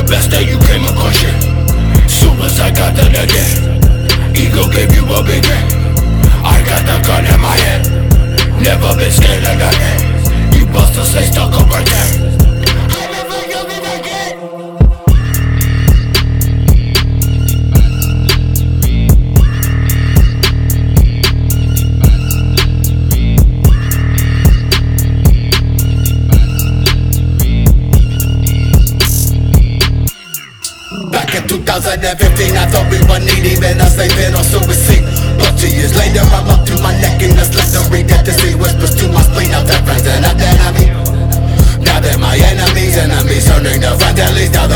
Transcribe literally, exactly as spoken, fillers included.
best that you came across shit. Soon as I got that again, ego gave you a big hit. I got the gun in my hand, never been scared of nothing. You busters stay stuck up right there. Back in two thousand fifteen, I thought we were need even us saving or suicide. But two years later, I'm up to my neck in the slattery. Death to see whispers to my spleen of their friends and not enemy. Now they're my enemies, enemies turning to friendlies.